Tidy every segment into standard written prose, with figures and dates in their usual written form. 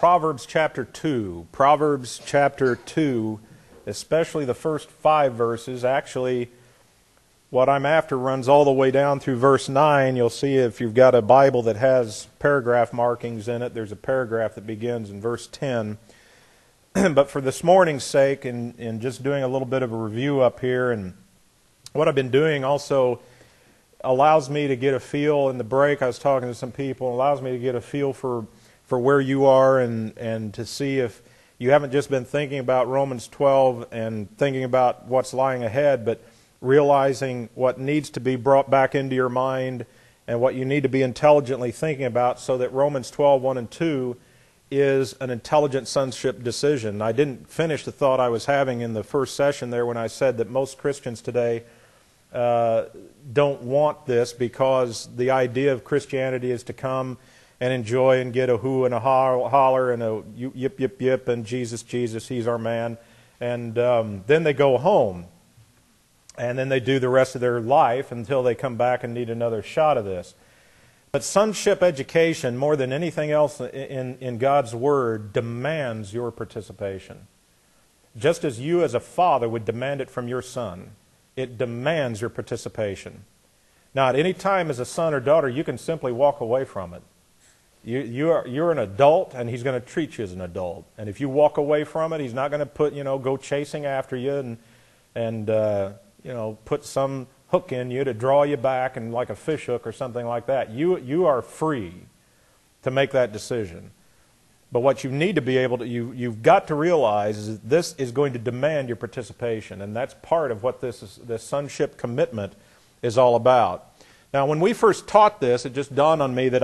Proverbs chapter 2. Proverbs chapter 2, especially the first 5 verses. Actually, what I'm after runs all the way down through verse 9. You'll see if you've got a Bible that has paragraph markings in it, there's a paragraph that begins in verse 10. But for this morning's sake, in just doing a little bit of a review up here, and what I've been doing also allows me to get a feel. In the break, I was talking to some people, allows me to get a feel for where you are and to see if you haven't just been thinking about Romans 12 and thinking about what's lying ahead, but realizing what needs to be brought back into your mind and what you need to be intelligently thinking about, so that Romans 12, 1 and 2 is an intelligent sonship decision. I didn't finish the thought I was having in the first session there when I said that most Christians today don't want this, because the idea of Christianity is to come and enjoy and get a hoo and a holler and a yip, yip, yip, and Jesus, Jesus, He's our man. And then they go home. And then they do the rest of their life until they come back and need another shot of this. But sonship education, more than anything else in God's Word, demands your participation. Just as you as a father would demand it from your son, it demands your participation. Now, at any time as a son or daughter, you can simply walk away from it. You're an adult, and He's going to treat you as an adult. And if you walk away from it, He's not going to go chasing after you and put some hook in you to draw you back, and like a fish hook or something like that. You are free to make that decision. But what you need to be able to, you've got to realize is that this is going to demand your participation, and that's part of what this sonship commitment is all about. Now, when we first taught this, it just dawned on me that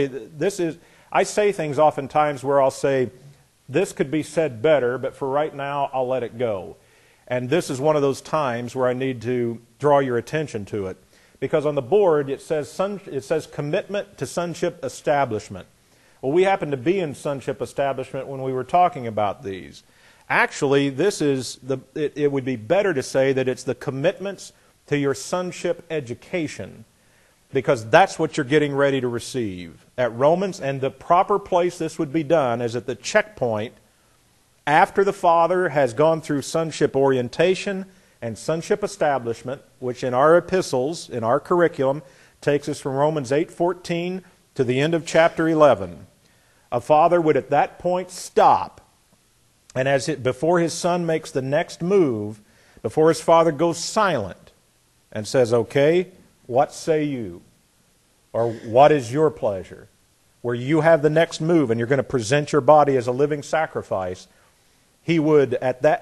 I say things oftentimes where I'll say, this could be said better, but for right now, I'll let it go. And this is one of those times where I need to draw your attention to it. Because on the board, it says commitment to sonship establishment. Well, we happen to be in sonship establishment when we were talking about these. Actually, it would be better to say that it's the commitments to your sonship education, because that's what you're getting ready to receive at Romans. And the proper place this would be done is at the checkpoint after the father has gone through sonship orientation and sonship establishment, which in our epistles, in our curriculum, takes us from Romans 8:14 to the end of chapter 11. A father would at that point stop, and before his son makes the next move, before his father goes silent and says, okay, what say you? Or what is your pleasure? Where you have the next move and you're going to present your body as a living sacrifice, he would,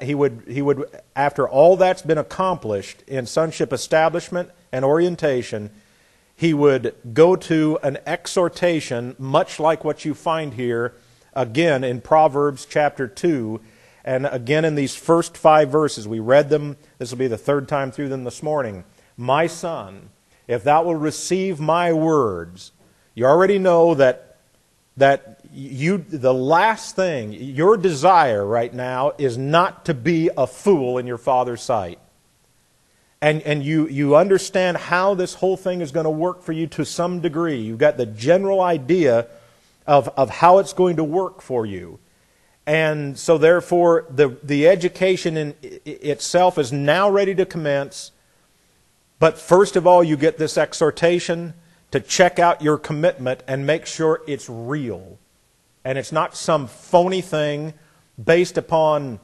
after all that's been accomplished in sonship establishment and orientation, he would go to an exhortation, much like what you find here, again in Proverbs chapter 2, and again in these first 5 verses. We read them. This will be the 3rd time through them this morning. My son, if thou wilt receive my words. You already know that the last thing, your desire right now is not to be a fool in your Father's sight. And you understand how this whole thing is going to work for you to some degree. You've got the general idea of how it's going to work for you. And so therefore, the education in itself is now ready to commence. But first of all, you get this exhortation to check out your commitment and make sure it's real. And it's not some phony thing based upon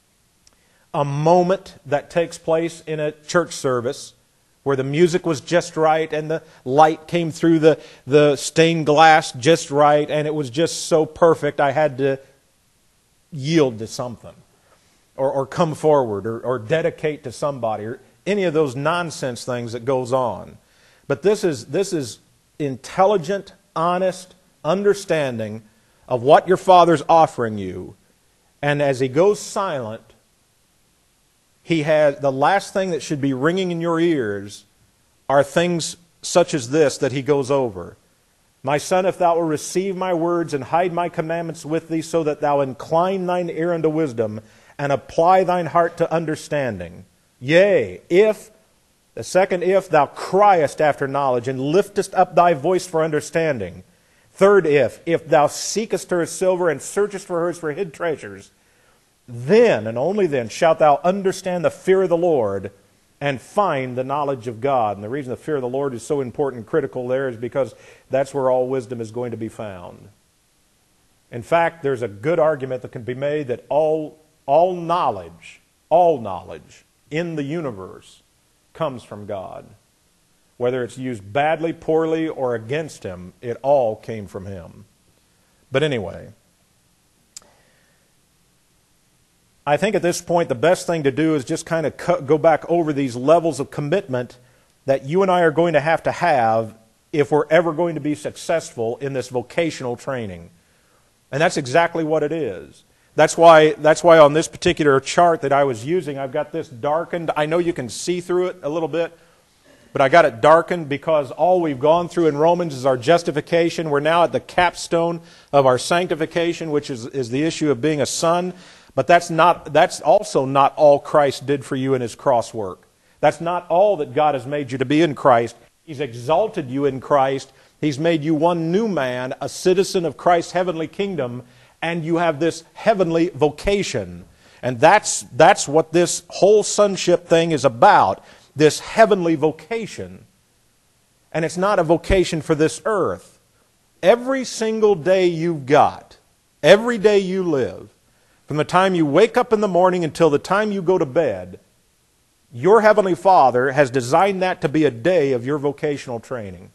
a moment that takes place in a church service where the music was just right and the light came through the stained glass just right and it was just so perfect I had to yield to something or come forward or dedicate to somebody or any of those nonsense things that goes on. But this is intelligent, honest understanding of what your Father's offering you. And as He goes silent, He has the last thing that should be ringing in your ears are things such as this that He goes over. My son, if thou wilt receive my words and hide my commandments with thee, so that thou incline thine ear unto wisdom and apply thine heart to understanding. Yea, if thou criest after knowledge and liftest up thy voice for understanding, Third if thou seekest her as silver and searchest for her as for hid treasures, then and only then shalt thou understand the fear of the Lord and find the knowledge of God. And the reason the fear of the Lord is so important and critical there is because that's where all wisdom is going to be found. In fact, there's a good argument that can be made that all knowledge in the universe comes from God. Whether it's used badly, poorly, or against Him, it all came from Him. But anyway, I think at this point the best thing to do is just kind of go back over these levels of commitment that you and I are going to have if we're ever going to be successful in this vocational training. And that's exactly what it is. That's why on this particular chart that I was using, I've got this darkened. I know you can see through it a little bit, but I got it darkened because all we've gone through in Romans is our justification. We're now at the capstone of our sanctification, which is the issue of being a son. But that's also not all Christ did for you in His cross work. That's not all that God has made you to be in Christ. He's exalted you in Christ. He's made you one new man, a citizen of Christ's heavenly kingdom, and you have this heavenly vocation. And that's what this whole sonship thing is about, this heavenly vocation. And it's not a vocation for this earth. Every single day you've got, every day you live, from the time you wake up in the morning until the time you go to bed, your Heavenly Father has designed that to be a day of your vocational training.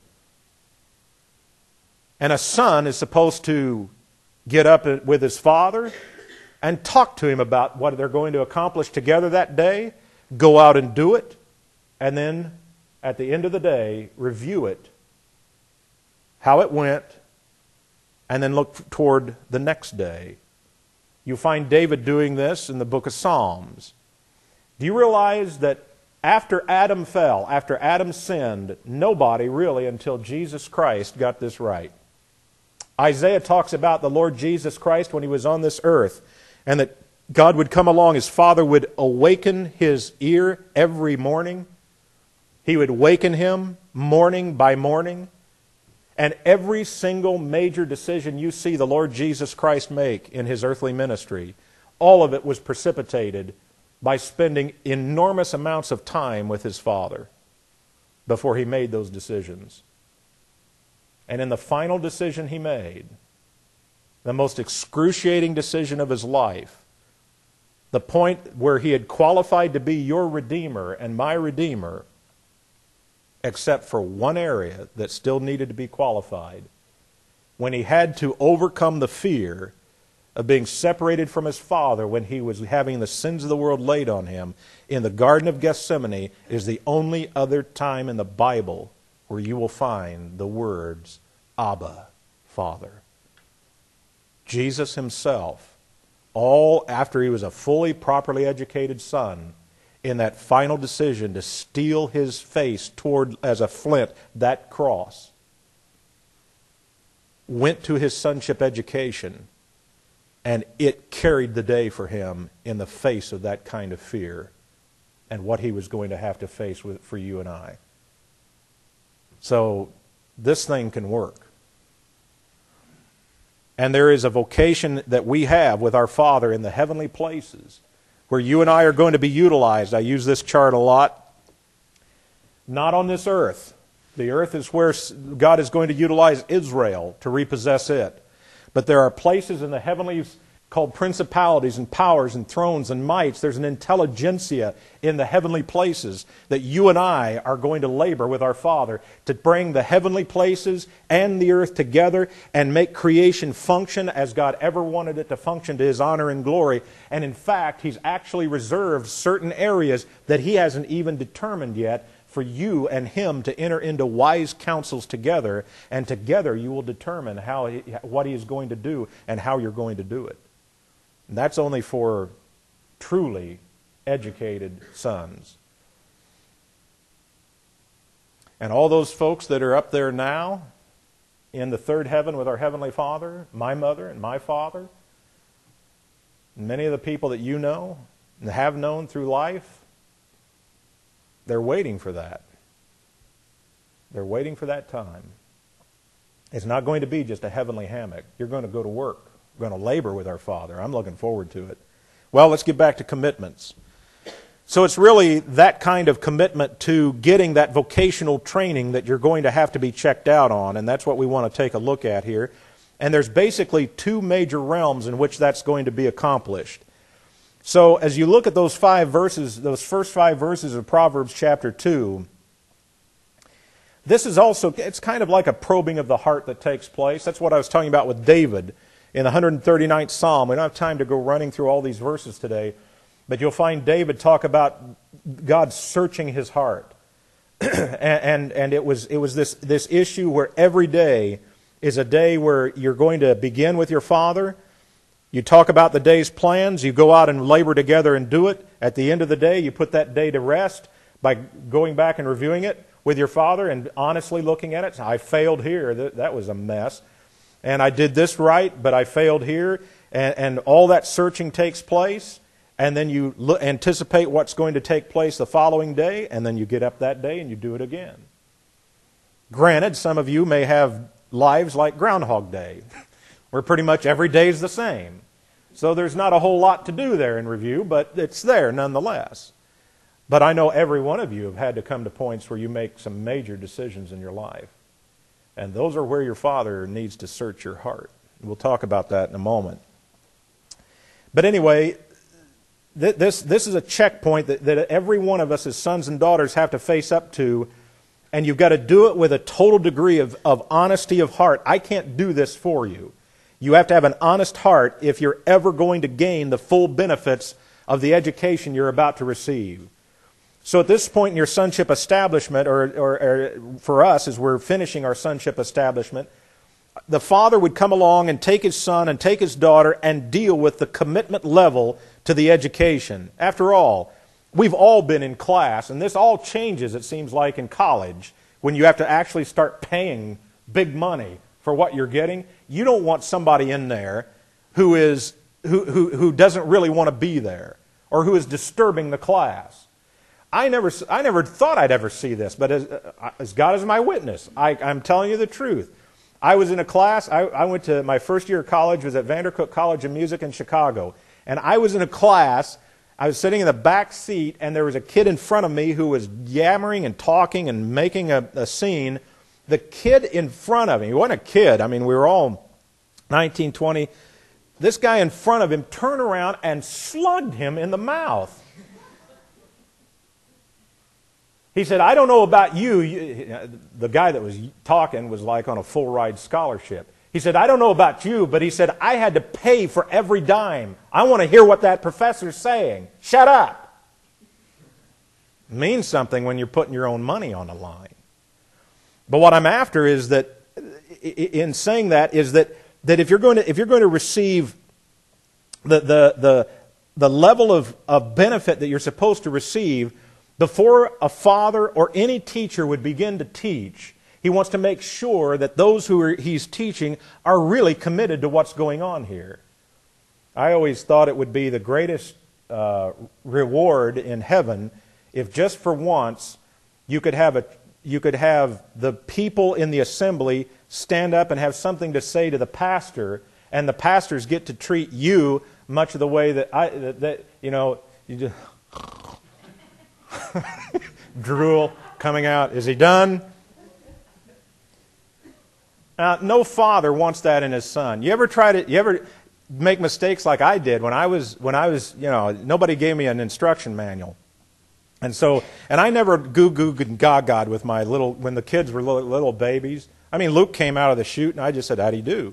And a son is supposed to get up with his father and talk to him about what they're going to accomplish together that day, go out and do it, and then at the end of the day, review it, how it went, and then look toward the next day. You find David doing this in the book of Psalms. Do you realize that after Adam fell, after Adam sinned, nobody really until Jesus Christ got this right? Isaiah talks about the Lord Jesus Christ when He was on this earth, and that God would come along, His Father would awaken His ear every morning. He would waken Him morning by morning. And every single major decision you see the Lord Jesus Christ make in His earthly ministry, all of it was precipitated by spending enormous amounts of time with His Father before He made those decisions. And in the final decision He made, the most excruciating decision of His life, the point where He had qualified to be your Redeemer and my Redeemer, except for one area that still needed to be qualified, when He had to overcome the fear of being separated from His Father when He was having the sins of the world laid on Him in the Garden of Gethsemane, is the only other time in the Bible where you will find the words, Abba, Father. Jesus Himself, all after He was a fully, properly educated son, in that final decision to steel His face toward, as a flint, that cross, went to His sonship education, and it carried the day for Him in the face of that kind of fear and what He was going to have to face for you and I. So this thing can work. And there is a vocation that we have with our Father in the heavenly places, where you and I are going to be utilized. I use this chart a lot. Not on this earth. The earth is where God is going to utilize Israel to repossess it. But there are places in the heavenlies called principalities and powers and thrones and mights. There's an intelligentsia in the heavenly places that you and I are going to labor with our Father to bring the heavenly places and the earth together and make creation function as God ever wanted it to function to His honor and glory. And in fact, He's actually reserved certain areas that He hasn't even determined yet for you and Him to enter into wise counsels together, and together you will determine what He is going to do and how you're going to do it. And that's only for truly educated sons. And all those folks that are up there now in the third heaven with our Heavenly Father, my mother and my father, and many of the people that you know and have known through life, they're waiting for that. They're waiting for that time. It's not going to be just a heavenly hammock. You're going to go to work. We're going to labor with our Father. I'm looking forward to it. Well, let's get back to commitments. So it's really that kind of commitment to getting that vocational training that you're going to have to be checked out on, and that's what we want to take a look at here. And there's basically two major realms in which that's going to be accomplished. So as you look at those 5 verses, those first 5 verses of Proverbs chapter 2, this is also, it's kind of like a probing of the heart that takes place. That's what I was talking about with David in the 139th Psalm. We don't have time to go running through all these verses today, but you'll find David talk about God searching his heart. and it was this issue where every day is a day where you're going to begin with your Father. You talk about the day's plans. You go out and labor together and do it. At the end of the day, you put that day to rest by going back and reviewing it with your Father and honestly looking at it. So I failed here. That was a mess. And I did this right, but I failed here. And all that searching takes place. And then you anticipate what's going to take place the following day. And then you get up that day and you do it again. Granted, some of you may have lives like Groundhog Day, where pretty much every day is the same. So there's not a whole lot to do there in review, but it's there nonetheless. But I know every one of you have had to come to points where you make some major decisions in your life. And those are where your Father needs to search your heart. We'll talk about that in a moment. But anyway, this is a checkpoint that every one of us as sons and daughters have to face up to. And you've got to do it with a total degree of honesty of heart. I can't do this for you. You have to have an honest heart if you're ever going to gain the full benefits of the education you're about to receive. So at this point in your sonship establishment, or for us as we're finishing our sonship establishment, the father would come along and take his son and take his daughter and deal with the commitment level to the education. After all, we've all been in class, and this all changes, it seems like, in college, when you have to actually start paying big money for what you're getting. You don't want somebody in there who doesn't really want to be there, or who is disturbing the class. I never thought I'd ever see this, but as God is my witness, I'm telling you the truth. I was in a class, I went to, my first year of college was at Vandercook College of Music in Chicago, and I was in a class. I was sitting in the back seat, and there was a kid in front of me who was yammering and talking and making a scene. The kid in front of me, he wasn't a kid, I mean, we were all 19, 20. This guy in front of him turned around and slugged him in the mouth. He said, I don't know about you. The guy that was talking was like on a full ride scholarship. He said, I don't know about you, but he said, I had to pay for every dime. I want to hear what that professor's saying. Shut up. It means something when you're putting your own money on the line. But what I'm after is that, in saying that, is that if you're going to receive the level of benefit that you're supposed to receive, before a father or any teacher would begin to teach, he wants to make sure that those he's teaching are really committed to what's going on here. I always thought it would be the greatest reward in heaven if just for once you could have the people in the assembly stand up and have something to say to the pastor, and the pastors get to treat you much of the way that you just drool coming out. Is he done? No father wants that in his son. You ever make mistakes like I did when I was, nobody gave me an instruction manual. And I never goo-gooed and gaga with my when the kids were little babies. I mean, Luke came out of the chute and I just said, how do you do?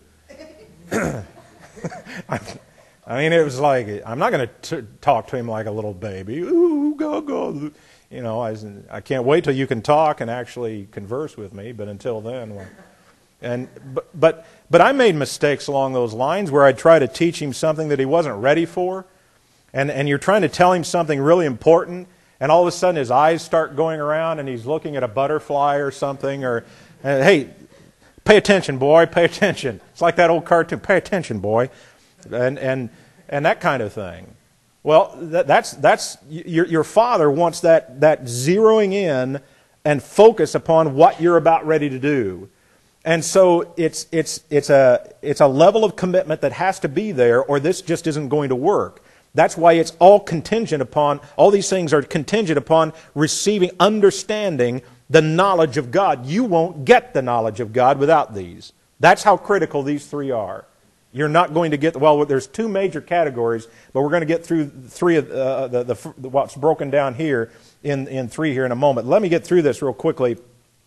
I mean, it was like, I'm not going to talk to him like a little baby. Ooh, go. I can't wait till you can talk and actually converse with me, but until then, but I made mistakes along those lines where I'd try to teach him something that he wasn't ready for, and you're trying to tell him something really important, and all of a sudden his eyes start going around and he's looking at a butterfly or something, or, hey, pay attention, boy, pay attention. It's like that old cartoon, pay attention, boy, and that kind of thing. Well, that's your father wants that zeroing in and focus upon what you're about ready to do. And so it's a level of commitment that has to be there, or this just isn't going to work. That's why it's all contingent upon, all these things are contingent upon receiving, understanding the knowledge of God. You won't get the knowledge of God without these. That's how critical these three are. You're not going to get, well, there's two major categories, but we're going to get through three of what's broken down here in three here in a moment. Let me get through this real quickly.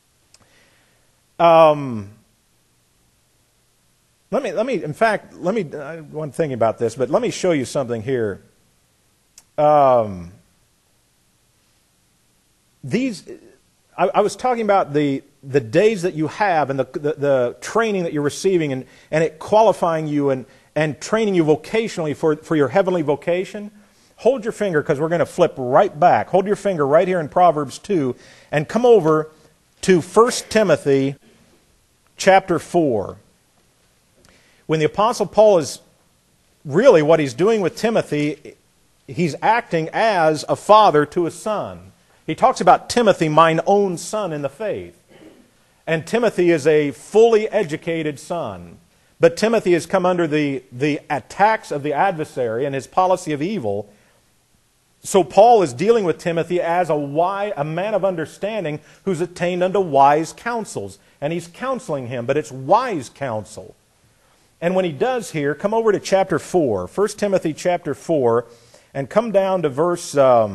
Let me, one thing about this, but let me show you something here. I was talking about the days that you have and the training that you're receiving and it qualifying you and training you vocationally for your heavenly vocation. Hold your finger, because we're going to flip right back. Hold your finger right here in Proverbs 2 and come over to 1 Timothy chapter 4. When the Apostle Paul is really what he's doing with Timothy, he's acting as a father to a son. He talks about Timothy, mine own son in the faith. And Timothy is a fully educated son. But Timothy has come under the attacks of the adversary and his policy of evil. So Paul is dealing with Timothy as a man of understanding who's attained unto wise counsels. And he's counseling him, but it's wise counsel. And when he does here, come over to chapter 4, 1 Timothy chapter 4, and come down to verse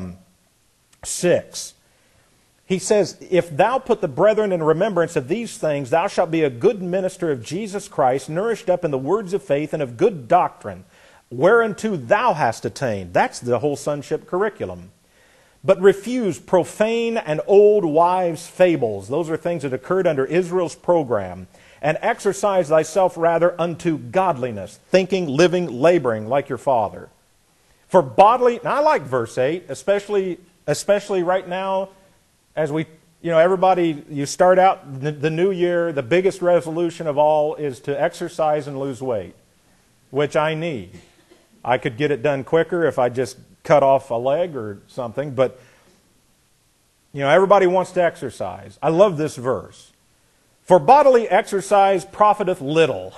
6. He says, if thou put the brethren in remembrance of these things, thou shalt be a good minister of Jesus Christ, nourished up in the words of faith and of good doctrine, whereunto thou hast attained. That's the whole sonship curriculum. But refuse profane and old wives' fables. Those are things that occurred under Israel's program. And exercise thyself rather unto godliness, thinking, living, laboring like your father. For bodily, now I like verse 8, especially right now, as everybody, you start out the new year, the biggest resolution of all is to exercise and lose weight, which I need. I could get it done quicker if I just cut off a leg or something, but everybody wants to exercise. I love this verse. For bodily exercise profiteth little.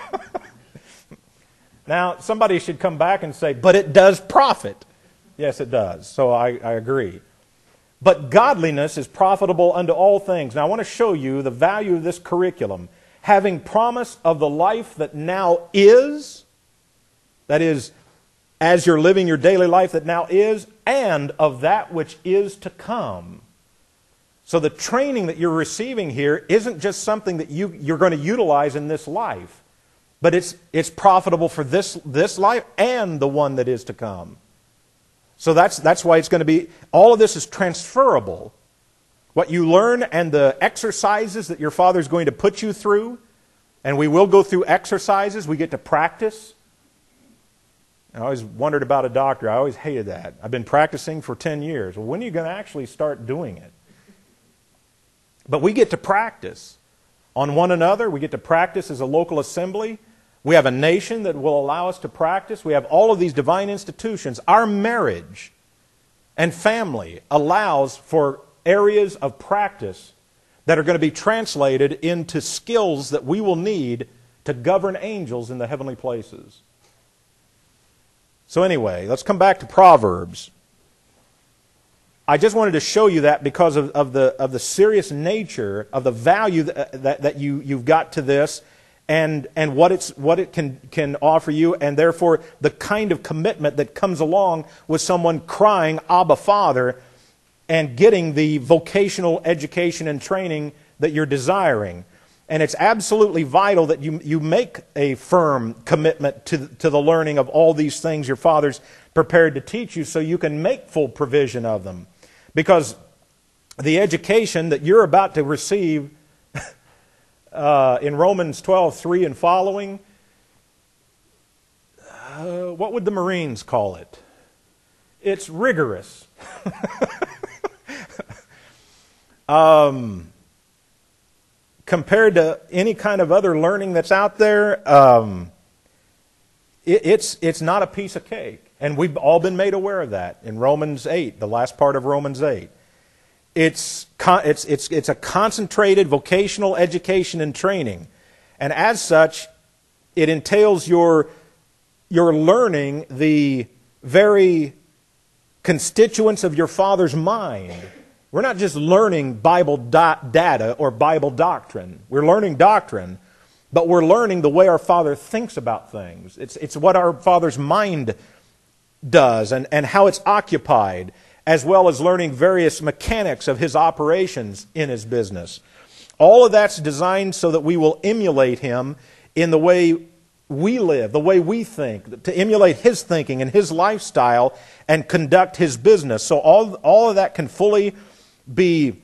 Now, somebody should come back and say, but it does profit. Yes, it does. So I agree. But godliness is profitable unto all things. Now, I want to show you the value of this curriculum. Having promise of the life that now is, that is, as you're living your daily life that now is, and of that which is to come. So the training that you're receiving here isn't just something that you're going to utilize in this life, but it's profitable for this life and the one that is to come. So that's why it's going to be, all of this is transferable. What you learn and the exercises that your Father's going to put you through, and we will go through exercises, we get to practice. I always wondered about a doctor. I always hated that. I've been practicing for 10 years. Well, when are you going to actually start doing it? But we get to practice on one another. We get to practice as a local assembly. We have a nation that will allow us to practice. We have all of these divine institutions. Our marriage and family allows for areas of practice that are going to be translated into skills that we will need to govern angels in the heavenly places. So anyway, let's come back to Proverbs. I just wanted to show you that because of the serious nature of the value that you've got to this, and what it can offer you, and therefore the kind of commitment that comes along with someone crying, Abba, Father, and getting the vocational education and training that you're desiring. And it's absolutely vital that you make a firm commitment to the learning of all these things your Father's prepared to teach you, so you can make full provision of them. Because the education that you're about to receive in Romans 12:3 and following, what would the Marines call it? It's rigorous. Compared to any kind of other learning that's out there, it's not a piece of cake. And we've all been made aware of that in Romans 8, the last part of Romans 8. it's a concentrated vocational education and training. And as such, it entails your learning the very constituents of your Father's mind. We're not just learning Bible data or Bible doctrine. We're learning doctrine, but we're learning the way our Father thinks about things. It's what our Father's mind does and how it's occupied, as well as learning various mechanics of His operations in His business. All of that's designed so that we will emulate Him in the way we live, the way we think, to emulate His thinking and His lifestyle and conduct His business. So all of that can fully be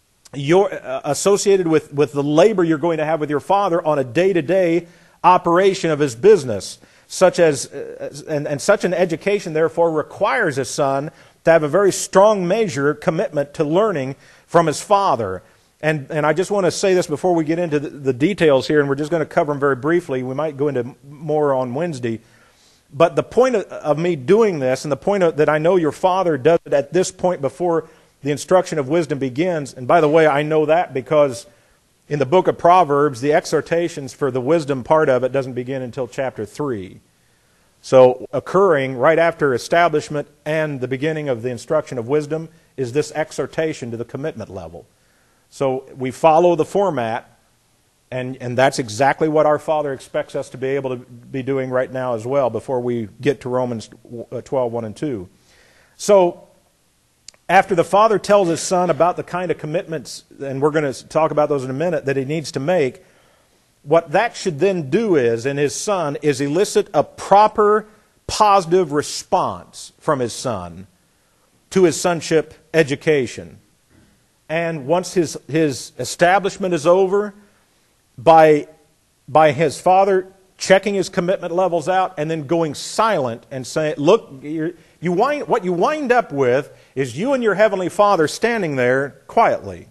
associated with the labor you're going to have with your Father on a day-to-day operation of His business. Such as such an education, therefore, requires a son to have a very strong measure commitment to learning from his father. And I just want to say this before we get into the details here, and we're just going to cover them very briefly. We might go into more on Wednesday. But the point of me doing this, and the point that I know your Father does it at this point before the instruction of wisdom begins, and by the way, I know that because in the book of Proverbs, the exhortations for the wisdom part of it doesn't begin until chapter 3. So occurring right after establishment and the beginning of the instruction of wisdom is this exhortation to the commitment level. So we follow the format, and that's exactly what our Father expects us to be able to be doing right now as well before we get to Romans 12:1 and 2. So after the Father tells His Son about the kind of commitments, and we're going to talk about those in a minute, that He needs to make, what that should then do in His Son is elicit a proper, positive response from His Son to His sonship education. And once his establishment is over, by His Father checking his commitment levels out and then going silent and saying, look, what you wind up with is you and your Heavenly Father standing there quietly.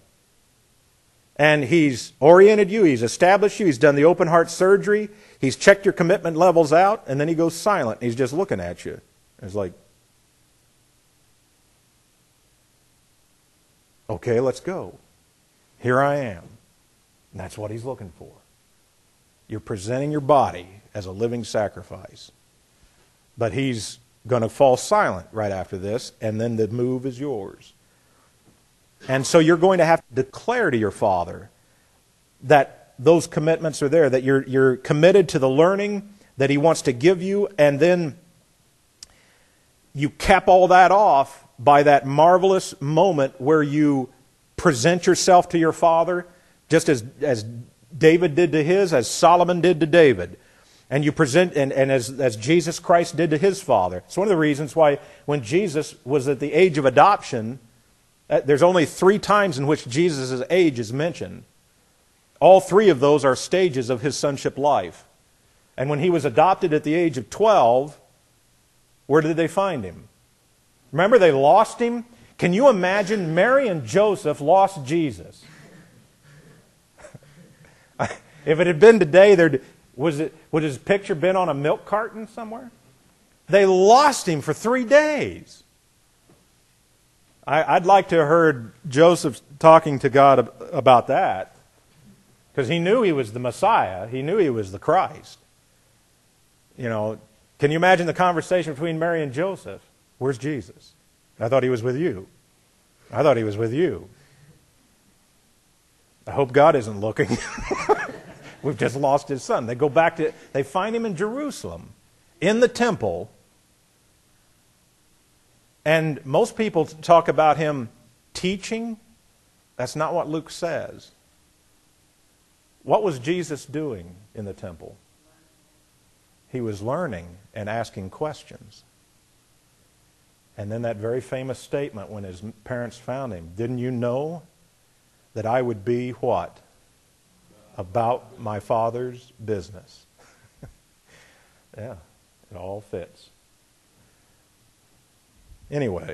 And He's oriented you, He's established you, He's done the open heart surgery, He's checked your commitment levels out, and then He goes silent. He's just looking at you. It's like, okay, let's go. Here I am. And that's what He's looking for. You're presenting your body as a living sacrifice. But He's going to fall silent right after this, and then the move is yours. And so you're going to have to declare to your Father that those commitments are there, that you're committed to the learning that He wants to give you, and then you cap all that off by that marvelous moment where you present yourself to your Father, just as David did to his, as Solomon did to David. And you present, and as Jesus Christ did to His Father. It's one of the reasons why when Jesus was at the age of adoption, there's only 3 times in which Jesus' age is mentioned. All 3 of those are stages of His sonship life. And when He was adopted at the age of 12, where did they find Him? Remember, they lost Him? Can you imagine Mary and Joseph lost Jesus? If it had been today, would His picture been on a milk carton somewhere? They lost Him for 3 days. I'd like to have heard Joseph talking to God about that, because he knew he was the Messiah. He knew he was the Christ. You know, can you imagine the conversation between Mary and Joseph? Where's Jesus? I thought He was with you. I thought He was with you. I hope God isn't looking. We've just lost His Son. They go back to, they find Him in Jerusalem, in the temple. And most people talk about Him teaching. That's not what Luke says. What was Jesus doing in the temple? He was learning and asking questions. And then that very famous statement when His parents found Him, didn't you know that I would be what? About my Father's business. Yeah, it all fits. Anyway,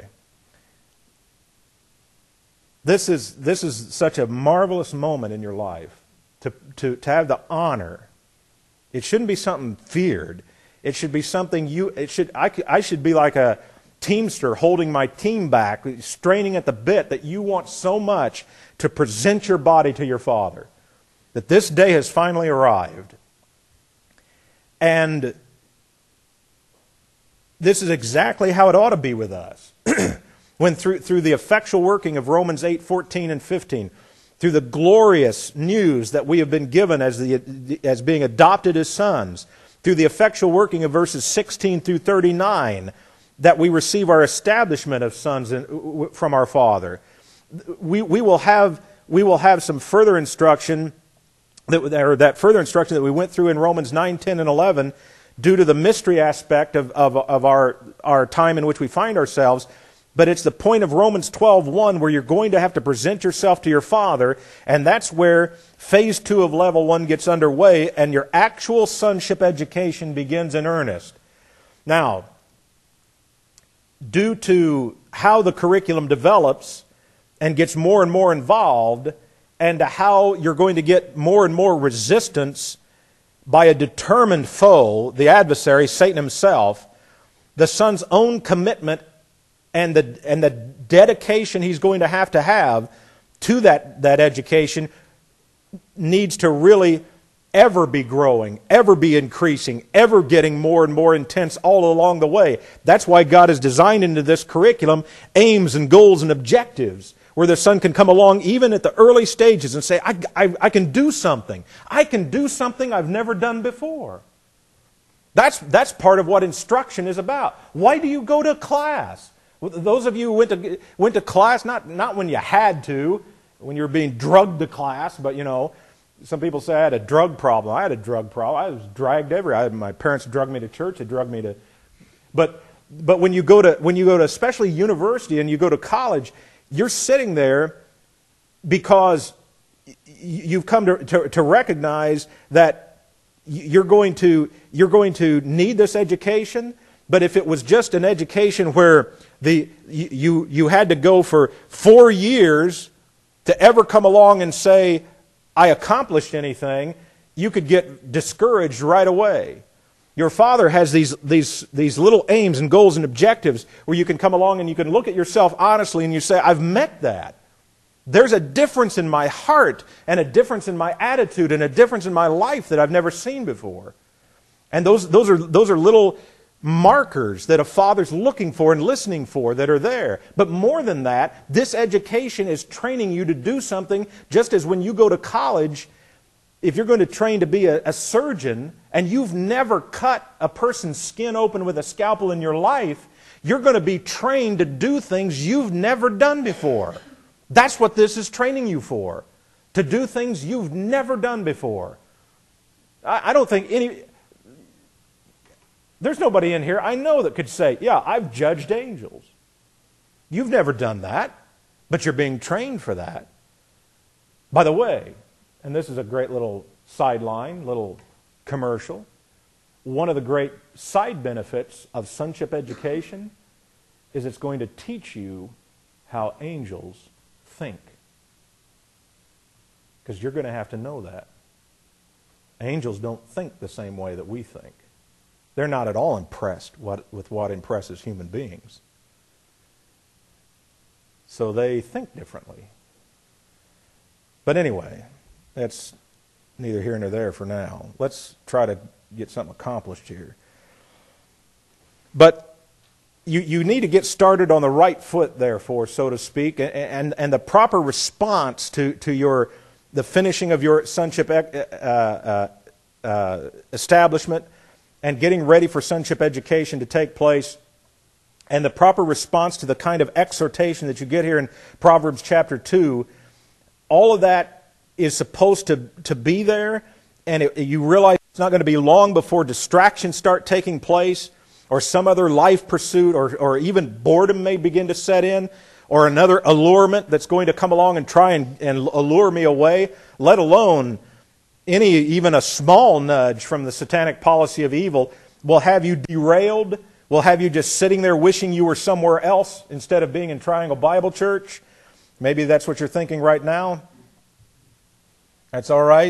this is such a marvelous moment in your life to have the honor. It shouldn't be something feared. It should be something I should be like a teamster holding my team back, straining at the bit that you want so much to present your body to your Father. That this day has finally arrived. And this is exactly how it ought to be with us. When through the effectual working of Romans 8:14 and 15, through the glorious news that we have been given as being adopted as sons, through the effectual working of verses 16 through 39, that we receive our establishment of sons from our Father, we will have some further instruction, that further instruction that we went through in Romans 9, 10, and 11, due to the mystery aspect of our time in which we find ourselves. But it's the point of Romans 12:1 where you're going to have to present yourself to your Father, and that's where phase 2 of level 1 gets underway, and your actual sonship education begins in earnest. Now, due to how the curriculum develops and gets more and more involved, and to how you're going to get more and more resistance by a determined foe, the adversary, Satan himself, the son's own commitment and the dedication he's going to have to that education needs to really ever be growing, ever be increasing, ever getting more and more intense all along the way. That's why God has designed into this curriculum aims and goals and objectives, where the son can come along even at the early stages and say, I can do something. I can do something I've never done before. That's part of what instruction is about. Why do you go to class? Those of you who went to class, not when you had to, when you were being drugged to class, but some people say I had a drug problem. I had a drug problem. I was dragged everywhere. My parents drugged me to church. They drugged me to... But when you go to especially university and you go to college, you're sitting there because you've come to recognize that you're going to need this education. But if it was just an education where you had to go for 4 years to ever come along and say, I accomplished anything, you could get discouraged right away. Your Father has these little aims and goals and objectives where you can come along and you can look at yourself honestly and you say, I've met that. There's a difference in my heart and a difference in my attitude and a difference in my life that I've never seen before. And those are little markers that a father's looking for and listening for that are there. But more than that, this education is training you to do something, just as when you go to college, if you're going to train to be a surgeon and you've never cut a person's skin open with a scalpel in your life, you're going to be trained to do things you've never done before. That's what this is training you for, to do things you've never done before. I don't think there's nobody in here I know that could say, yeah, I've judged angels. You've never done that, but you're being trained for that. By the way, and this is a great little sideline, little commercial, one of the great side benefits of sonship education is it's going to teach you how angels think. Because you're going to have to know that. Angels don't think the same way that we think. They're not at all impressed with what impresses human beings. So they think differently. But anyway, that's neither here nor there for now. Let's try to get something accomplished here. But you need to get started on the right foot, therefore, so to speak, and the proper response to the finishing of your sonship establishment and getting ready for sonship education to take place, and the proper response to the kind of exhortation that you get here in Proverbs chapter 2, all of that is supposed to be there, and you realize it's not going to be long before distractions start taking place, or some other life pursuit, or even boredom may begin to set in, or another allurement that's going to come along and try and allure me away, let alone even a small nudge from the satanic policy of evil will have you derailed, will have you just sitting there wishing you were somewhere else instead of being in Triangle Bible Church. Maybe that's what you're thinking right now. That's all right.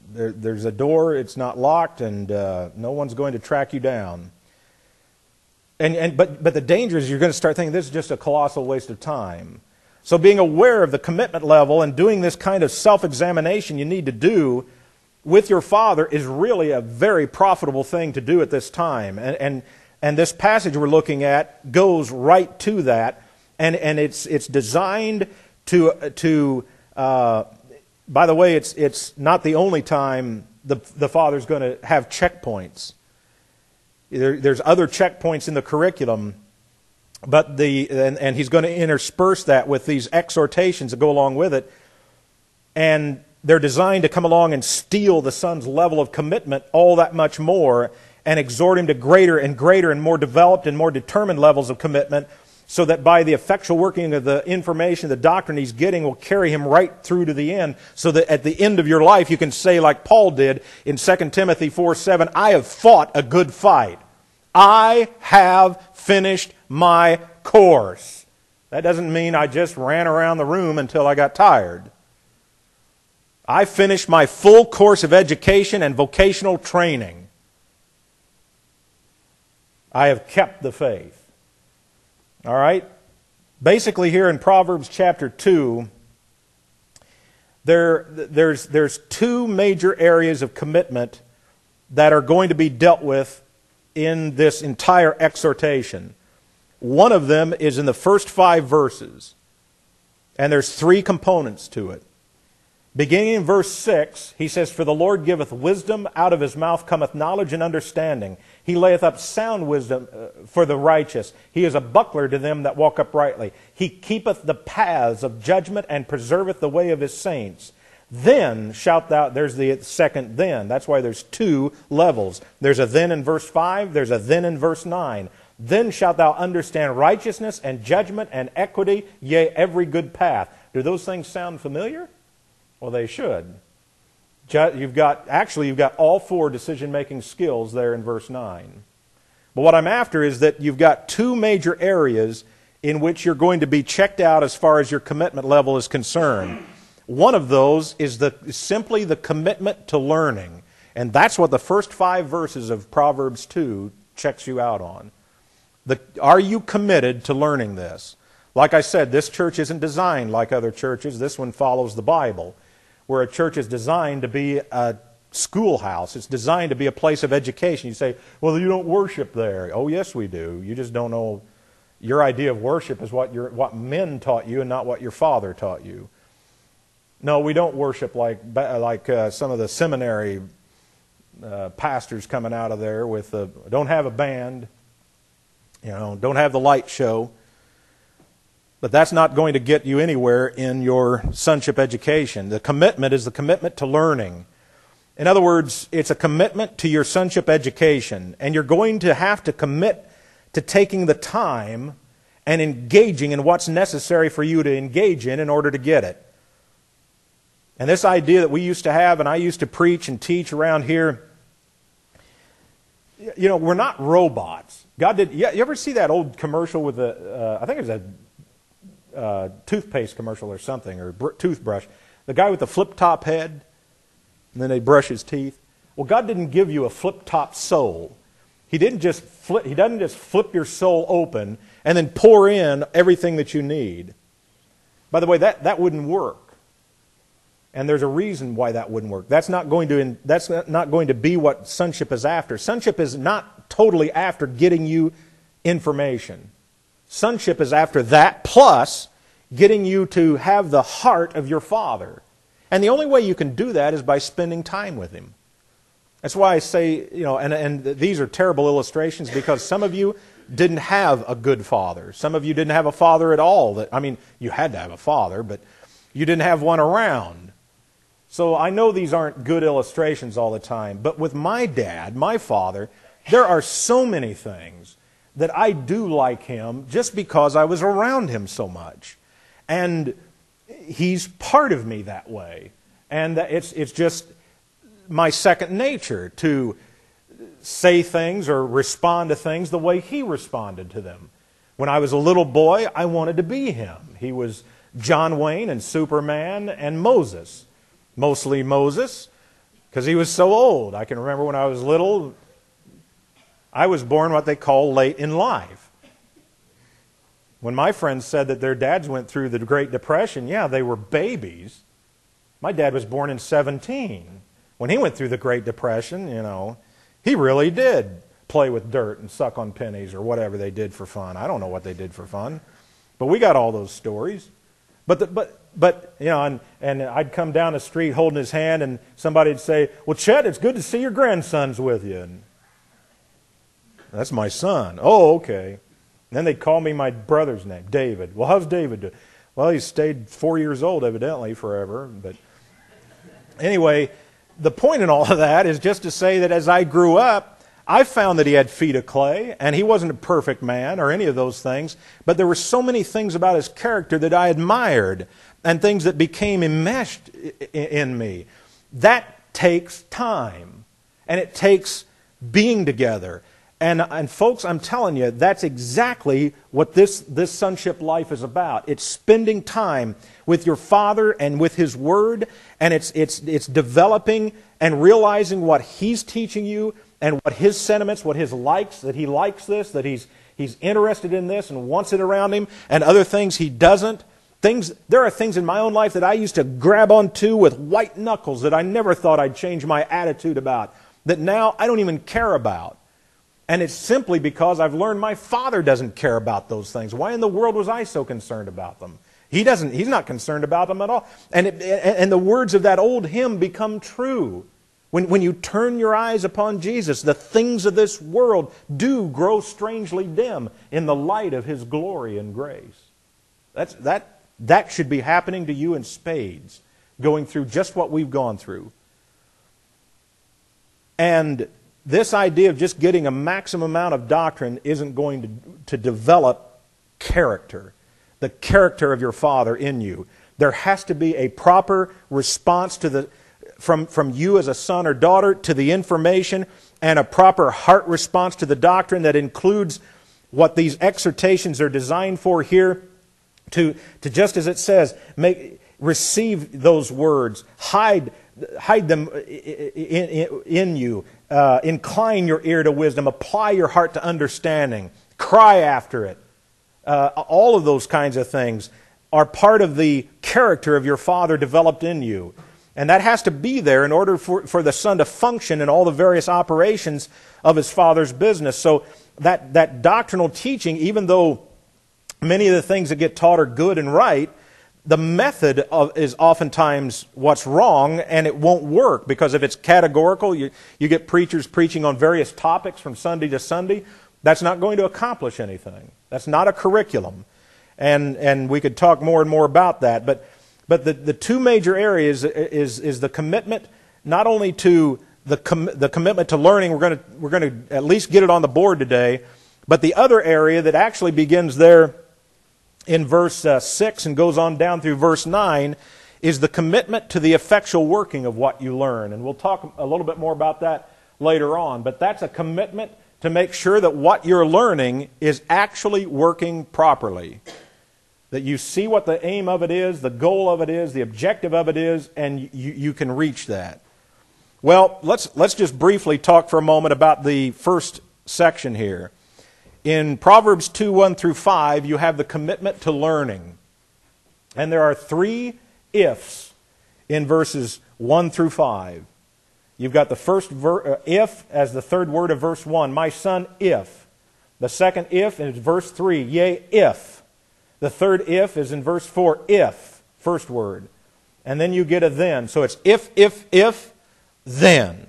There's a door, it's not locked, and no one's going to track you down. But the danger is you're going to start thinking this is just a colossal waste of time. So being aware of the commitment level and doing this kind of self-examination you need to do with your father is really a very profitable thing to do at this time. And this passage we're looking at goes right to that. And it's designed to by the way, it's not the only time the father's going to have checkpoints. There's other checkpoints in the curriculum, but and he's going to intersperse that with these exhortations that go along with it. And they're designed to come along and steal the son's level of commitment all that much more and exhort him to greater and greater and more developed and more determined levels of commitment, so that by the effectual working of the information, the doctrine he's getting will carry him right through to the end, so that at the end of your life you can say like Paul did in 2 Timothy 4:7, I have fought a good fight. I have finished my course. That doesn't mean I just ran around the room until I got tired. I finished my full course of education and vocational training. I have kept the faith. All right? Basically here in Proverbs chapter 2, there's two major areas of commitment that are going to be dealt with in this entire exhortation. One of them is in the first 5 verses, and there's 3 components to it. Beginning in verse 6, he says, For the Lord giveth wisdom, out of his mouth cometh knowledge and understanding. He layeth up sound wisdom for the righteous. He is a buckler to them that walk uprightly. He keepeth the paths of judgment and preserveth the way of his saints. Then shalt thou, there's the second then. That's why there's 2 levels. There's a then in verse 5, there's a then in verse 9. Then shalt thou understand righteousness and judgment and equity, yea, every good path. Do those things sound familiar? Well, they should. You've got all 4 decision-making skills there in verse 9. But what I'm after is that you've got 2 major areas in which you're going to be checked out as far as your commitment level is concerned. One of those is simply the commitment to learning. And that's what the first 5 verses of Proverbs 2 checks you out on. Are you committed to learning this? Like I said, this church isn't designed like other churches. This one follows the Bible, where a church is designed to be a schoolhouse. It's designed to be a place of education. You say, well, you don't worship there. Oh, yes, we do. You just don't know. Your idea of worship is what men taught you and not what your father taught you. No, we don't worship like some of the seminary pastors coming out of there with don't have a band, don't have the light show. But that's not going to get you anywhere in your sonship education. The commitment is the commitment to learning. In other words, it's a commitment to your sonship education. And you're going to have to commit to taking the time and engaging in what's necessary for you to engage in order to get it. And this idea that we used to have, and I used to preach and teach around here, we're not robots. God did. You ever see that old commercial with I think it was a toothpaste commercial or something, or toothbrush. The guy with the flip-top head, and then they brush his teeth. Well, God didn't give you a flip-top soul. He doesn't just flip your soul open and then pour in everything that you need. By the way, that wouldn't work. And there's a reason why that wouldn't work. That's not going to be what sonship is after. Sonship is not totally after getting you information. Sonship is after that, plus getting you to have the heart of your Father. And the only way you can do that is by spending time with Him. That's why I say, and these are terrible illustrations, because some of you didn't have a good father. Some of you didn't have a father at all. You had to have a father, but you didn't have one around. So I know these aren't good illustrations all the time, but with my dad, my father, there are so many things that I do like him just because I was around him so much. And he's part of me that way. And it's just my second nature to say things or respond to things the way he responded to them. When I was a little boy, I wanted to be him. He was John Wayne and Superman and Moses. Mostly Moses, because he was so old. I can remember when I was little, I was born what they call late in life. When my friends said that their dads went through the Great Depression, yeah, they were babies. My dad was born in 17. When he went through the Great Depression, he really did play with dirt and suck on pennies or whatever they did for fun. I don't know what they did for fun. But we got all those stories. But I'd come down the street holding his hand, and somebody'd say, "Well, Chet, it's good to see your grandson's with you." And that's my son. Oh, okay. And then they'd call me my brother's name, David. Well, how's David doing? Well, he stayed 4 years old, evidently, forever. But anyway, the point in all of that is just to say that as I grew up, I found that he had feet of clay, and he wasn't a perfect man or any of those things, but there were so many things about his character that I admired and things that became enmeshed in me. That takes time, and it takes being together. And folks, I'm telling you, that's exactly what this sonship life is about. It's spending time with your Father and with His Word, and it's developing and realizing what He's teaching you and what His sentiments, what His likes, that He likes this, that He's interested in this and wants it around Him, and other things He doesn't. There are things in my own life that I used to grab onto with white knuckles that I never thought I'd change my attitude about, that now I don't even care about. And it's simply because I've learned my Father doesn't care about those things. Why in the world was I so concerned about them? He's not concerned about them at all. And the words of that old hymn become true. When you turn your eyes upon Jesus, the things of this world do grow strangely dim in the light of His glory and grace. That should be happening to you in spades, going through just what we've gone through. And this idea of just getting a maximum amount of doctrine isn't going to develop character, the character of your Father in you. There has to be a proper response to from you as a son or daughter to the information, and a proper heart response to the doctrine that includes what these exhortations are designed for here, to just as it says, receive those words, hide them in you, incline your ear to wisdom, apply your heart to understanding, cry after it. All of those kinds of things are part of the character of your Father developed in you. And that has to be there in order for the Son to function in all the various operations of His Father's business. So that doctrinal teaching, even though many of the things that get taught are good and right, the method is oftentimes what's wrong, and it won't work, because if it's categorical, you get preachers preaching on various topics from Sunday to Sunday, that's not going to accomplish anything. That's not a curriculum. And we could talk more and more about that. But the two major areas is the commitment, not only to the commitment to learning, we're going to at least get it on the board today, but the other area that actually begins there in verse 6 and goes on down through verse 9 is the commitment to the effectual working of what you learn. And we'll talk a little bit more about that later on. But that's a commitment to make sure that what you're learning is actually working properly. That you see what the aim of it is, the goal of it is, the objective of it is, and you can reach that. Well, let's just briefly talk for a moment about the first section here. In Proverbs 2:1 through 5, you have the commitment to learning. And there are 3 ifs in verses 1 through 5. You've got the first if as the third word of verse 1, my son, if. The second if is verse 3, yea, if. The third if is in verse 4, if, first word. And then you get a then. So it's if, then.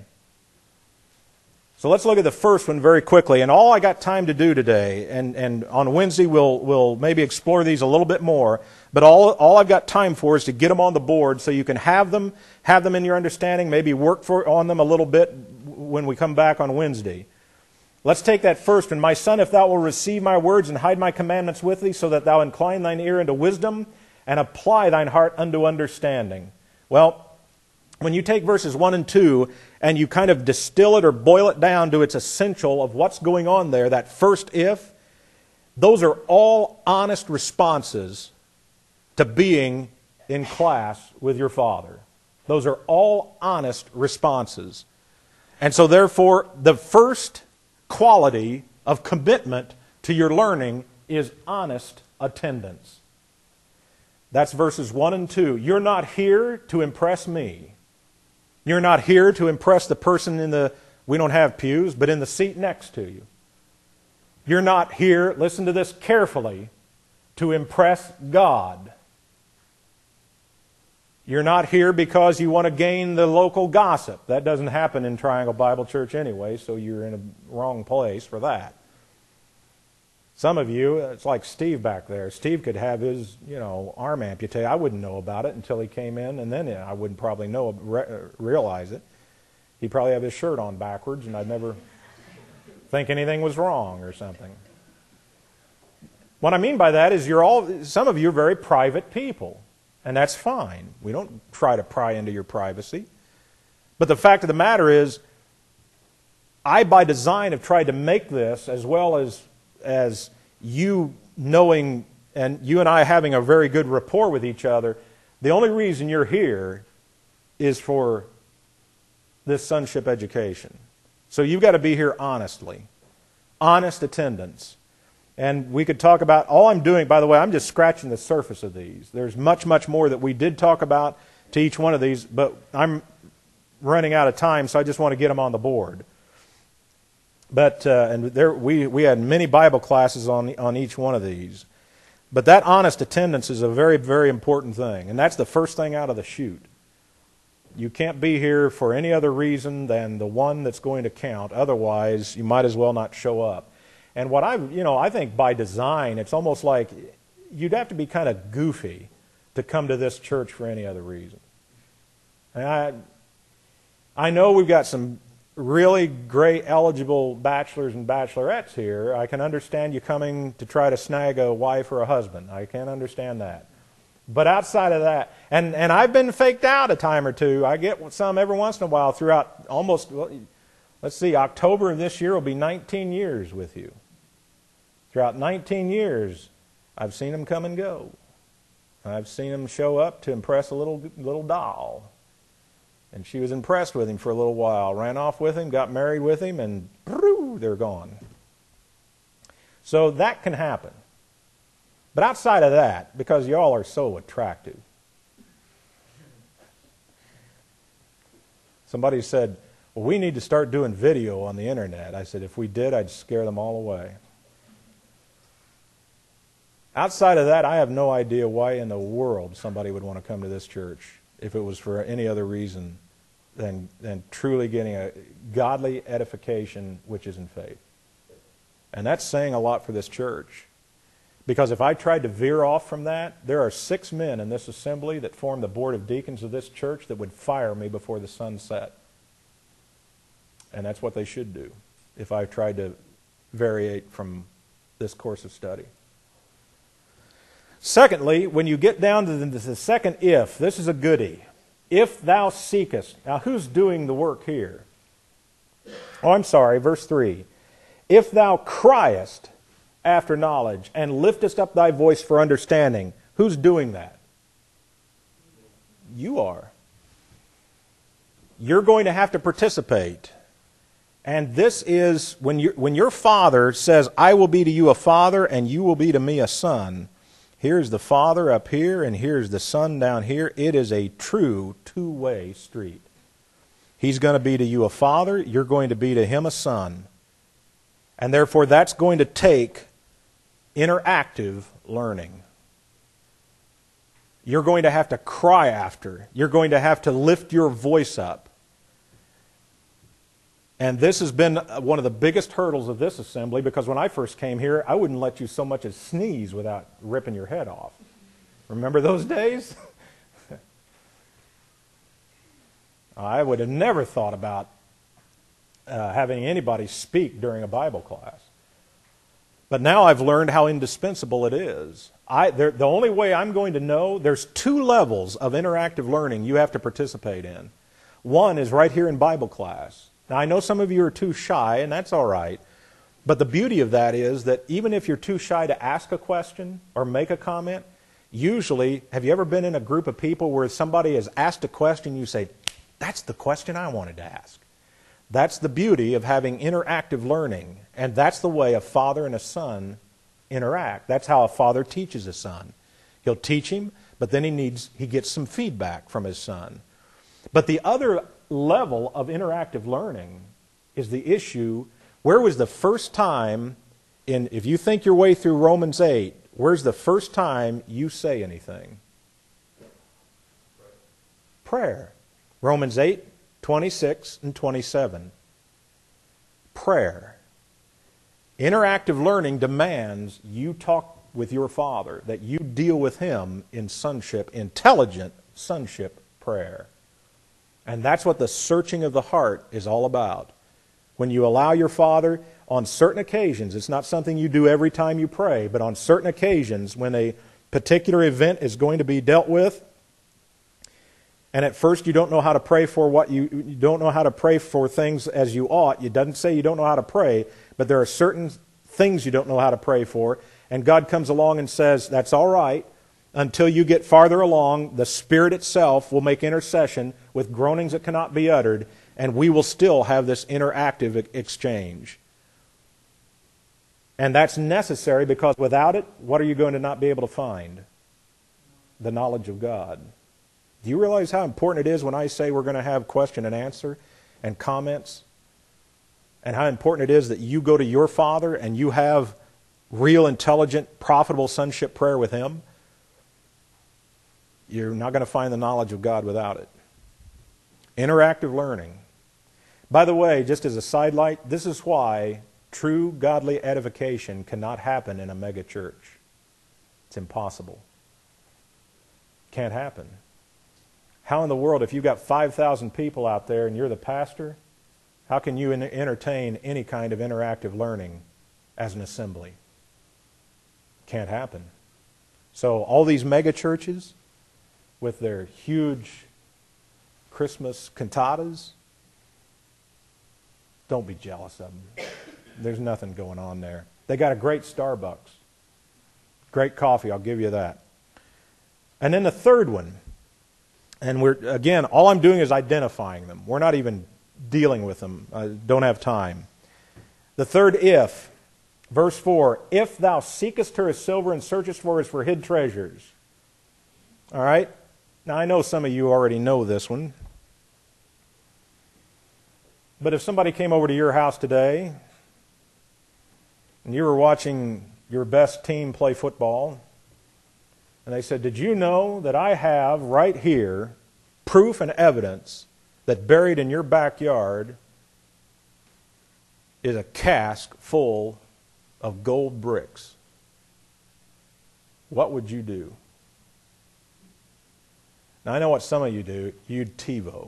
So let's look at the first one very quickly. And all I got time to do today, and on Wednesday we'll maybe explore these a little bit more, but all I've got time for is to get them on the board so you can have them in your understanding, maybe work on them a little bit when we come back on Wednesday. Let's take that first one. My son, if thou wilt receive my words and hide my commandments with thee, so that thou incline thine ear unto wisdom and apply thine heart unto understanding. Well, when you take verses 1 and 2 and you kind of distill it or boil it down to its essential of what's going on there, that first if, those are all honest responses to being in class with your Father. Those are all honest responses. And so therefore, the first quality of commitment to your learning is honest attendance. That's verses 1 and 2. You're not here to impress me. You're not here to impress the person we don't have pews, but in the seat next to you. You're not here, listen to this carefully, to impress God. You're not here because you want to gain the local gossip. That doesn't happen in Triangle Bible Church anyway, so you're in a wrong place for that. Some of you, it's like Steve back there. Steve could have his, arm amputated. I wouldn't know about it until he came in, and then I wouldn't probably realize it. He'd probably have his shirt on backwards, and I'd never think anything was wrong or something. What I mean by that is some of you are very private people, and that's fine. We don't try to pry into your privacy. But the fact of the matter is, I by design have tried to make this, as well as you knowing and you and I having a very good rapport with each other, the only reason you're here is for this sonship education. So you've got to be here honestly. Honest attendance. And we could talk about, all I'm doing, by the way, I'm just scratching the surface of these. There's much, much more that we did talk about to each one of these, but I'm running out of time, so I just want to get them on the board. But we had many Bible classes on each one of these. But that honest attendance is a very, very important thing, and that's the first thing out of the chute. You can't be here for any other reason than the one that's going to count. Otherwise, you might as well not show up. And what I think by design, it's almost like you'd have to be kind of goofy to come to this church for any other reason. And I know we've got some really great eligible bachelors and bachelorettes here. I can understand you coming to try to snag a wife or a husband. I can understand that. But outside of that, and I've been faked out a time or two. I get some every once in a while throughout almost, let's see, October of this year will be 19 years with you. Throughout 19 years, I've seen them come and go. I've seen them show up to impress a little doll. And she was impressed with him for a little while, ran off with him, got married with him, and they're gone. So that can happen. But outside of that, because y'all are so attractive. Somebody said, well, we need to start doing video on the internet. I said, if we did, I'd scare them all away. Outside of that, I have no idea why in the world somebody would want to come to this church if it was for any other reason than truly getting a godly edification which is in faith. And that's saying a lot for this church. Because if I tried to veer off from that, there are 6 men in this assembly that form the board of deacons of this church that would fire me before the sun set. And that's what they should do if I tried to variate from this course of study. Secondly, when you get down to the second if, this is a goodie. If thou seekest. Now, who's doing the work here? Oh, I'm sorry, verse 3. If thou criest after knowledge and liftest up thy voice for understanding, who's doing that? You are. You're going to have to participate. And this is, when your father says, I will be to you a father and you will be to me a son, here's the Father up here, and here's the Son down here. It is a true two-way street. He's going to be to you a father. You're going to be to him a son. And therefore, that's going to take interactive learning. You're going to have to cry after. You're going to have to lift your voice up. And this has been one of the biggest hurdles of this assembly, because when I first came here, I wouldn't let you so much as sneeze without ripping your head off. Remember those days? I would have never thought about having anybody speak during a Bible class. But now I've learned how indispensable it is. The only way I'm going to know, there's 2 levels of interactive learning you have to participate in. One is right here in Bible class. Now, I know some of you are too shy, and that's all right. But the beauty of that is that even if you're too shy to ask a question or make a comment, usually, have you ever been in a group of people where somebody has asked a question, you say, that's the question I wanted to ask? That's the beauty of having interactive learning. And that's the way a father and a son interact. That's how a father teaches a son. He'll teach him, but then he gets some feedback from his son. But the other level of interactive learning is the issue, where was the first time, if you think your way through Romans 8, where's the first time you say anything? Prayer. Romans 8, 26 and 27. Prayer. Interactive learning demands you talk with your Father, that you deal with Him in sonship, intelligent sonship prayer. And that's what the searching of the heart is all about. When you allow your Father, on certain occasions, it's not something you do every time you pray, but on certain occasions when a particular event is going to be dealt with, and at first you don't know how to pray for what you don't know how to pray for things as you ought. It doesn't say you don't know how to pray, but there are certain things you don't know how to pray for, and God comes along and says, that's all right. Until you get farther along, the Spirit itself will make intercession with groanings that cannot be uttered, and we will still have this interactive exchange. And that's necessary because without it, what are you going to not be able to find? The knowledge of God. Do you realize how important it is when I say we're going to have question and answer and comments? And how important it is that you go to your Father and you have real, intelligent, profitable sonship prayer with Him? You're not going to find the knowledge of God without it. Interactive learning. By the way, just as a sidelight, this is why true godly edification cannot happen in a mega church. It's impossible. Can't happen. How in the world, if you've got 5,000 people out there and you're the pastor, how can you entertain any kind of interactive learning as an assembly? Can't happen. So all these mega churches with their huge Christmas cantatas, don't be jealous of them. There's nothing going on there. They got a great Starbucks. Great coffee, I'll give you that. And then the third one, and again, all I'm doing is identifying them. We're not even dealing with them. I don't have time. The third if, verse 4, if thou seekest her as silver and searchest for her as for hid treasures. All right? Now, I know some of you already know this one. But if somebody came over to your house today and you were watching your best team play football, and they said, did you know that I have right here proof and evidence that buried in your backyard is a cask full of gold bricks? What would you do? Now, I know what some of you do. You'd TiVo.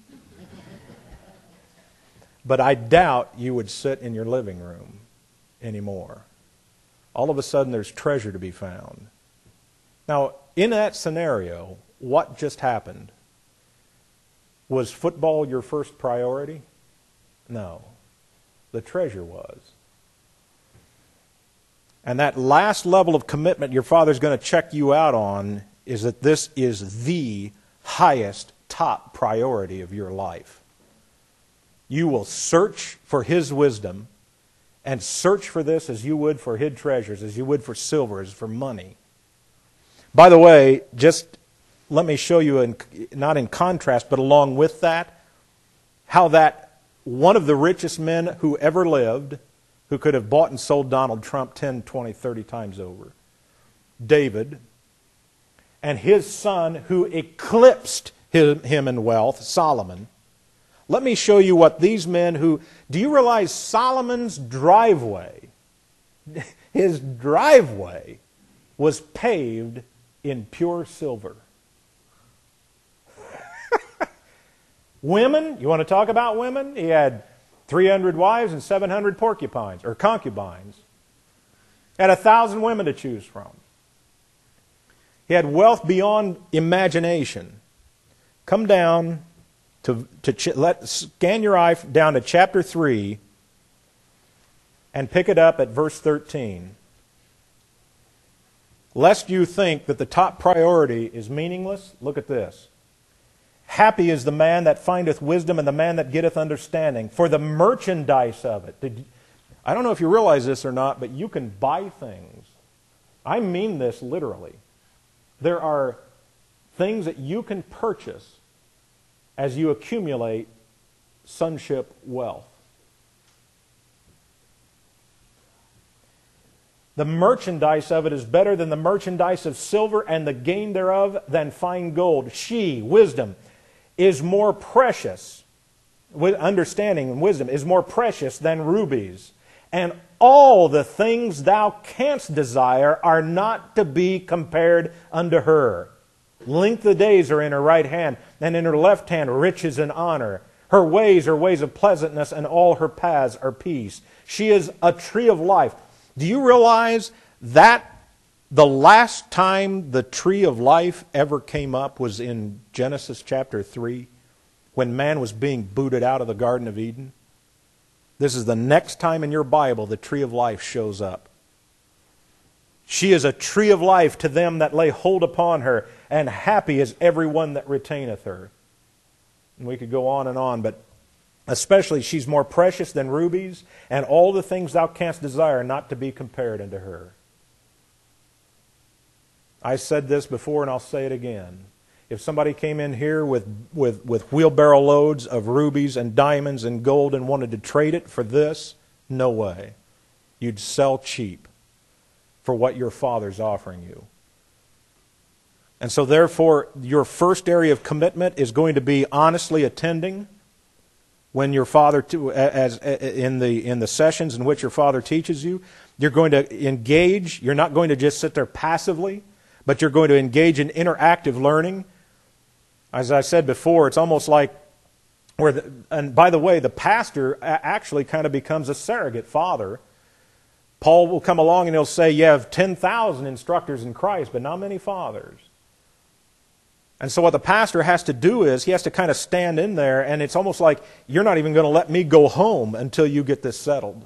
But I doubt you would sit in your living room anymore. All of a sudden, there's treasure to be found. Now, in that scenario, what just happened? Was football your first priority? No. The treasure was. And that last level of commitment your Father's going to check you out on is that this is the highest, top priority of your life. You will search for His wisdom and search for this as you would for hid treasures, as you would for silver, as for money. By the way, just let me show you, not in contrast, but along with that, how that one of the richest men who ever lived, who could have bought and sold Donald Trump 10, 20, 30 times over, David, and his son who eclipsed him in wealth, Solomon. Let me show you what these men who... Do you realize Solomon's driveway, his driveway, was paved in pure silver? Women, you want to talk about women? He had 300 wives and 700 porcupines, or concubines. Had 1,000 women to choose from. He had wealth beyond imagination. Come down scan your eye down to chapter 3 and pick it up at verse 13. Lest you think that the top priority is meaningless, look at this. Happy is the man that findeth wisdom and the man that getteth understanding. For the merchandise of it. I don't know if you realize this or not, but you can buy things. I mean this literally. There are things that you can purchase as you accumulate sonship wealth. The merchandise of it is better than the merchandise of silver, and the gain thereof than fine gold. She, wisdom, is more precious, with understanding and wisdom, is more precious than rubies. And all the things thou canst desire are not to be compared unto her. Length of days are in her right hand, and in her left hand riches and honor. Her ways are ways of pleasantness, and all her paths are peace. She is a tree of life. Do you realize that the last time the tree of life ever came up was in Genesis chapter 3, when man was being booted out of the Garden of Eden? This is the next time in your Bible the tree of life shows up. She is a tree of life to them that lay hold upon her, and happy is everyone that retaineth her. And we could go on, but especially she's more precious than rubies, and all the things thou canst desire not to be compared unto her. I said this before and I'll say it again. If somebody came in here with wheelbarrow loads of rubies and diamonds and gold and wanted to trade it for this, no way. You'd sell cheap for what your Father's offering you. And so therefore, your first area of commitment is going to be honestly attending when your Father, in the sessions in which your Father teaches you. You're going to engage. You're not going to just sit there passively, but you're going to engage in interactive learning. As I said before, it's almost like and by the way, the pastor actually kind of becomes a surrogate father. Paul will come along and he'll say, you have 10,000 instructors in Christ, but not many fathers. And so what the pastor has to do is he has to kind of stand in there, and it's almost like you're not even going to let me go home until you get this settled.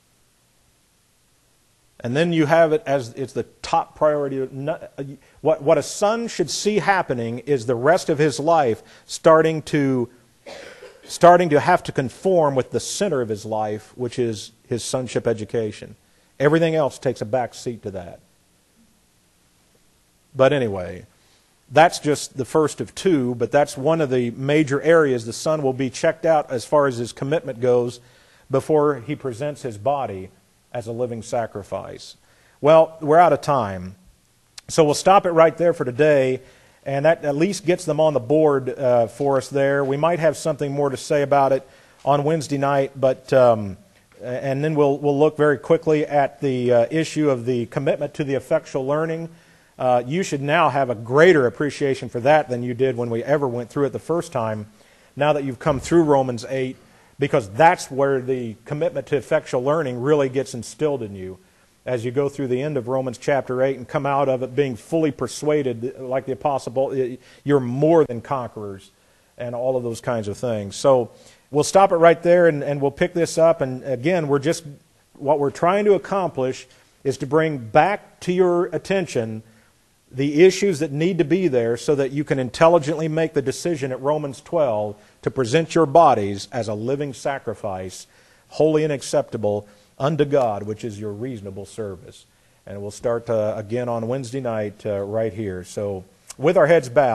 And then you have it as it's the top priority. What a son should see happening is the rest of his life starting to have to conform with the center of his life, which is his sonship education. Everything else takes a back seat to that. But anyway, that's just the first of two, but that's one of the major areas the son will be checked out as far as his commitment goes before he presents his body as a living sacrifice. Well, we're out of time, so we'll stop it right there for today, and that at least gets them on the board for us there. We might have something more to say about it on Wednesday night, but and then we'll look very quickly at the issue of the commitment to the effectual learning. You should now have a greater appreciation for that than you did when we ever went through it the first time, now that you've come through Romans 8, because that's where the commitment to effectual learning really gets instilled in you as you go through the end of Romans chapter 8 and come out of it being fully persuaded, like the Apostle Paul, you're more than conquerors and all of those kinds of things. So we'll stop it right there and we'll pick this up. And again, what we're trying to accomplish is to bring back to your attention the issues that need to be there so that you can intelligently make the decision at Romans 12 to present your bodies as a living sacrifice, holy and acceptable unto God, which is your reasonable service. And we'll start again on Wednesday night right here. So with our heads bowed.